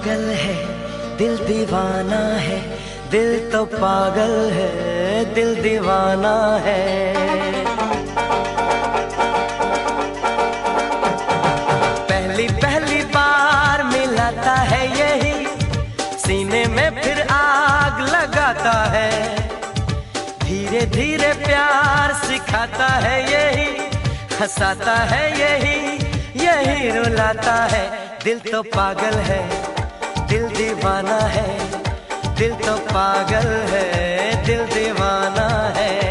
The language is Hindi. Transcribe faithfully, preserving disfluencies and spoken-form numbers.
पागल है, दिल दीवाना है, दिल तो पागल है, दिल दीवाना है। पहली पहली बार मिलाता है यही, सीने में फिर आग लगाता है। धीरे धीरे प्यार सिखाता है यही, हंसाता है यही, यही रुलाता है। दिल तो पागल है, दिल दीवाना है, दिल तो पागल है, दिल दीवाना है।